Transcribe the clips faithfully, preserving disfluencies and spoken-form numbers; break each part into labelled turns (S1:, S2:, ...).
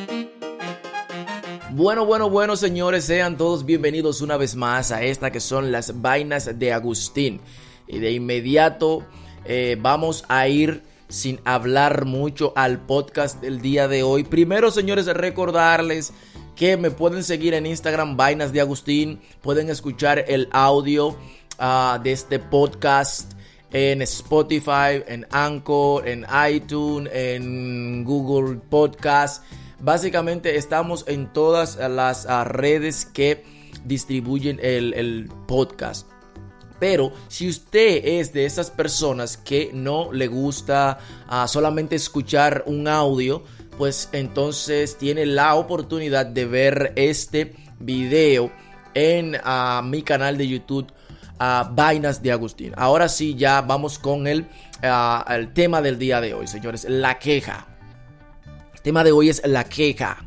S1: Bueno, bueno, bueno, señores, sean todos bienvenidos una vez más a esta que son las vainas de Agustín. Y de inmediato eh, vamos a ir sin hablar mucho al podcast del día de hoy. Primero, señores, recordarles que me pueden seguir en Instagram, Vainas de Agustín. Pueden escuchar el audio uh, de este podcast en Spotify, en Anchor, en iTunes, en Google Podcast. Básicamente estamos en todas las uh, redes que distribuyen el, el podcast. Pero si usted es de esas personas que no le gusta uh, solamente escuchar un audio, pues entonces tiene la oportunidad de ver este video en uh, mi canal de YouTube, uh, Vainas de Agustín. Ahora sí, ya vamos con el, uh, el tema del día de hoy, señores, la queja. El tema de hoy es la queja.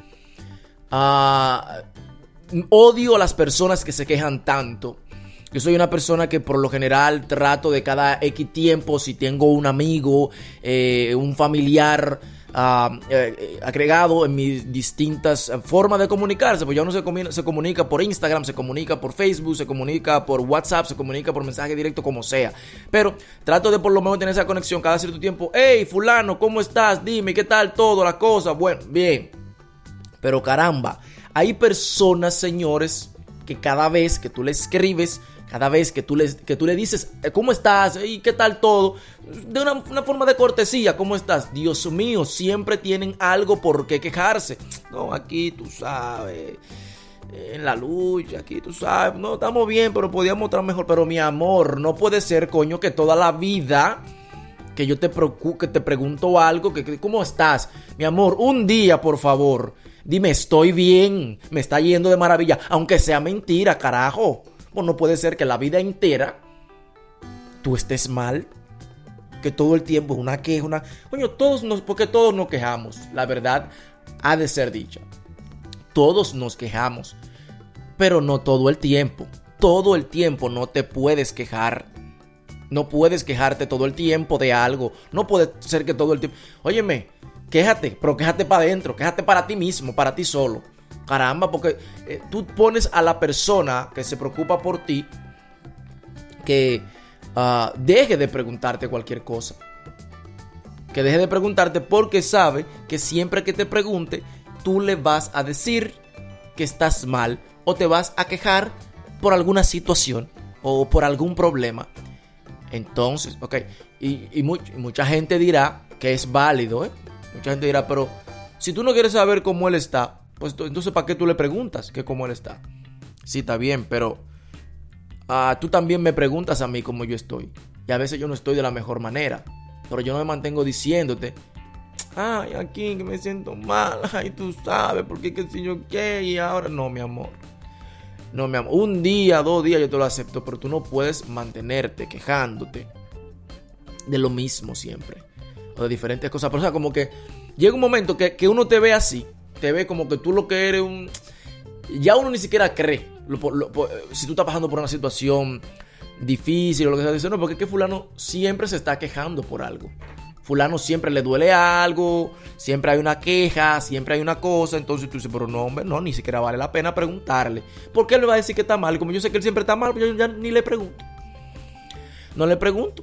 S1: Uh, odio a las personas que se quejan tanto. Yo soy una persona que por lo general trato de cada X tiempo, si tengo un amigo, eh, un familiar uh, eh, agregado en mis distintas formas de comunicarse, pues ya uno se, comunica, se comunica por Instagram, se comunica por Facebook, se comunica por WhatsApp, se comunica por mensaje directo, como sea. Pero trato de por lo menos tener esa conexión cada cierto tiempo. Hey, fulano, ¿cómo estás? Dime, ¿qué tal todo? La cosa. Bueno, bien. Pero caramba, hay personas, señores, que cada vez que tú le escribes, cada vez que tú le, que tú le dices, ¿cómo estás? ¿Y qué tal todo? De una, una forma de cortesía, ¿cómo estás? Dios mío, siempre tienen algo por qué quejarse. No, aquí tú sabes, en la lucha, aquí tú sabes, no, estamos bien, pero podíamos estar mejor. Pero mi amor, no puede ser, coño, que toda la vida que yo te, preocup- que te pregunto algo, que, que, ¿cómo estás? Mi amor, un día, por favor, dime, estoy bien, me está yendo de maravilla, aunque sea mentira, carajo. Pues no puede ser que la vida entera tú estés mal, que todo el tiempo es una queja, una... Coño, todos nos... Porque todos nos quejamos, la verdad ha de ser dicha. Todos nos quejamos, pero no todo el tiempo. Todo el tiempo no te puedes quejar. No puedes quejarte todo el tiempo de algo. No puede ser que todo el tiempo... Óyeme, quéjate, pero quéjate para adentro, quéjate para ti mismo, para ti solo. Caramba, porque eh, tú pones a la persona que se preocupa por ti que uh, deje de preguntarte cualquier cosa. Que deje de preguntarte porque sabe que siempre que te pregunte, tú le vas a decir que estás mal o te vas a quejar por alguna situación o por algún problema. Entonces, ok, y, y, much, y mucha gente dirá que es válido, ¿eh? Mucha gente dirá, pero si tú no quieres saber cómo él está, pues entonces ¿para qué tú le preguntas que cómo él está? Sí, está bien, pero uh, tú también me preguntas a mí cómo yo estoy. Y a veces yo no estoy de la mejor manera, pero yo no me mantengo diciéndote, ay, aquí que me siento mal, ay, tú sabes, porque qué sé yo qué, y ahora no, mi amor. No, mi amor, un día, dos días yo te lo acepto, pero tú no puedes mantenerte quejándote de lo mismo siempre, o de diferentes cosas. Pero o sea, como que llega un momento que, que uno te ve así, te ve como que tú lo que eres un... Ya uno ni siquiera cree. Lo, lo, si tú estás pasando por una situación difícil o lo que sea, dice, no, porque es que fulano siempre se está quejando por algo. Fulano siempre le duele algo, siempre hay una queja, siempre hay una cosa. Entonces tú dices, pero no, hombre, no, ni siquiera vale la pena preguntarle. ¿Por qué él me va a decir que está mal? Como yo sé que él siempre está mal, yo ya ni le pregunto. No le pregunto.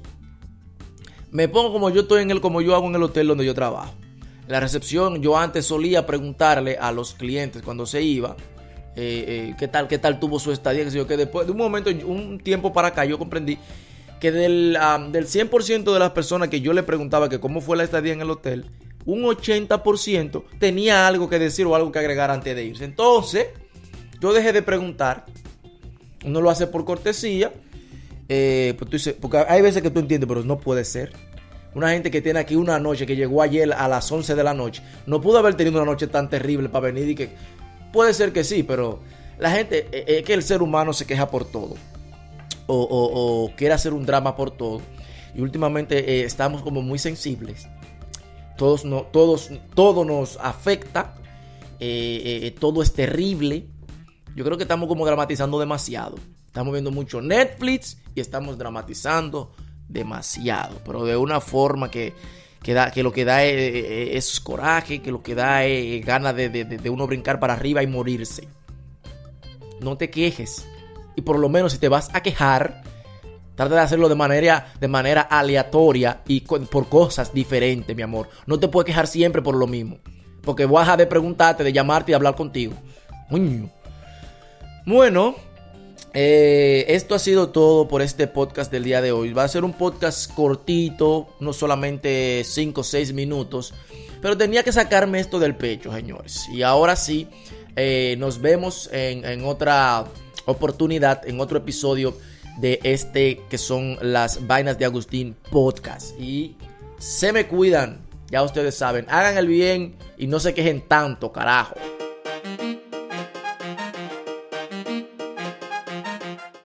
S1: Me pongo como yo estoy en el, como yo hago en el hotel donde yo trabajo. En la recepción yo antes solía preguntarle a los clientes cuando se iba eh, eh, qué tal, qué tal tuvo su estadía, que, sé yo, que después de un momento, un tiempo para acá yo comprendí que del, um, del cien por ciento de las personas que yo le preguntaba que cómo fue la estadía en el hotel, un ochenta por ciento tenía algo que decir o algo que agregar antes de irse. Entonces yo dejé de preguntar. Uno lo hace por cortesía, eh, pues tú dices, porque hay veces que tú entiendes, pero no puede ser. Una gente que tiene aquí una noche, que llegó ayer a las once de la noche, no pudo haber tenido una noche tan terrible para venir y que... Puede ser que sí, pero la gente... Es que el ser humano se queja por todo. O, o, o quiere hacer un drama por todo. Y últimamente eh, estamos como muy sensibles. Todos, no, todos, todo nos afecta. Eh, eh, todo es terrible. Yo creo que estamos como dramatizando demasiado. Estamos viendo mucho Netflix y estamos dramatizando demasiado, pero de una forma que, que, da, que lo que da es, es coraje, que lo que da es ganas de, de, de uno brincar para arriba y morirse. No te quejes. Y por lo menos si te vas a quejar, trata de hacerlo de manera, de manera aleatoria y con, por cosas diferentes, mi amor. No te puedes quejar siempre por lo mismo, porque vas a dejar de preguntarte, de llamarte y de hablar contigo. Uy. Bueno, eh, esto ha sido todo por este podcast del día de hoy. Va a ser un podcast cortito, no solamente cinco o seis minutos, pero tenía que sacarme esto del pecho, señores. Y ahora sí, eh, nos vemos en, en otra oportunidad, en otro episodio de este que son las Vainas de Agustín Podcast. Y se me cuidan, ya ustedes saben, hagan el bien y no se quejen tanto, carajo.